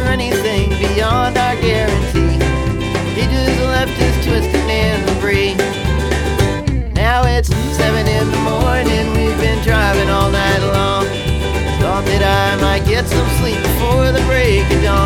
for anything beyond our guarantee. He just left us twisting in the breeze. Now it's 7 in the morning, we've been driving all night long. Thought that I might get some sleep before the break of dawn.